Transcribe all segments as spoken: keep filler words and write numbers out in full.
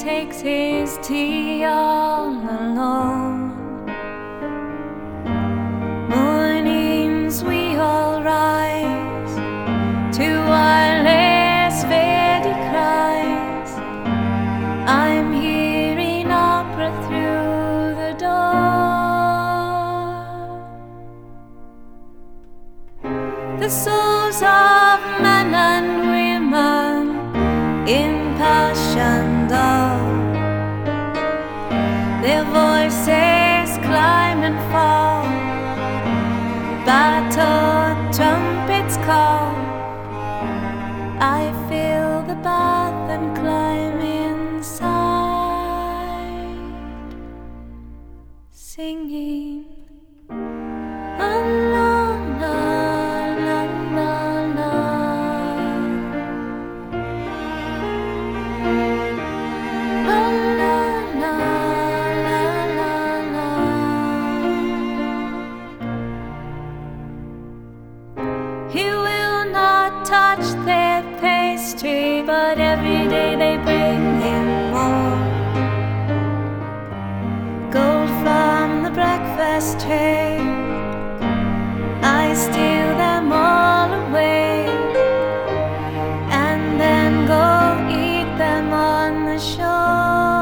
takes his tea all alone. Mornings we all rise to wireless faded cries. I'm hearing opera through the door. The souls of men and women impassioned of their voices climb and fall, battered trumpets call. I fill the bath and climb inside, singing alone. He will not touch their pastry, but every day they bring him more. Gold from the breakfast tray, I steal them all away, and then go eat them on the shore.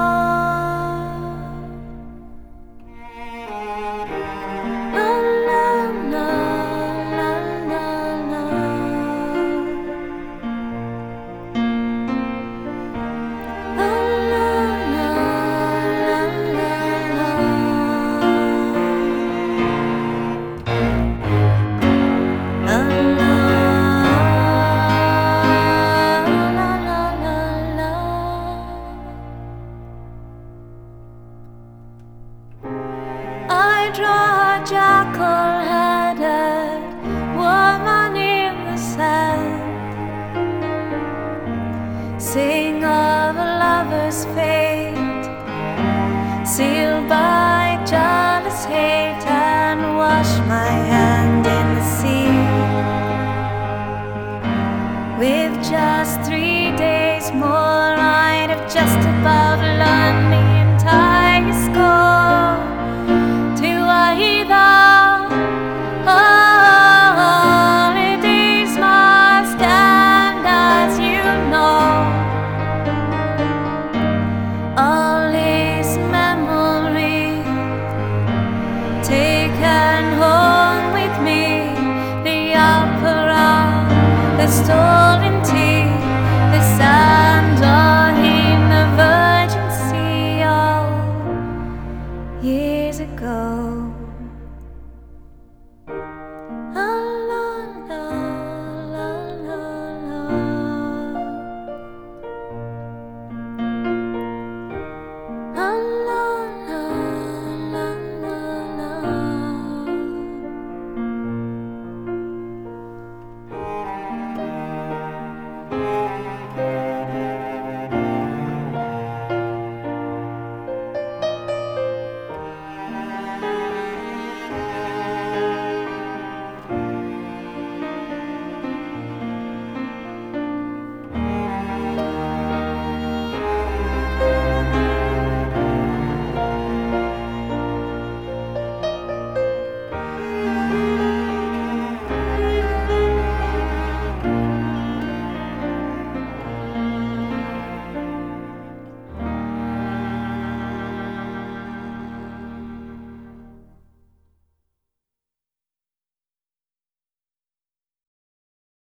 I draw a jackal-headed woman in the sand, sing of a lover's fate, sealed by jealous hate, and wash my hand in the sea. With just three days more, I'd have just about learned the entire score. Holidays must end, as you know. All is memory taken home with me, the opera, the story.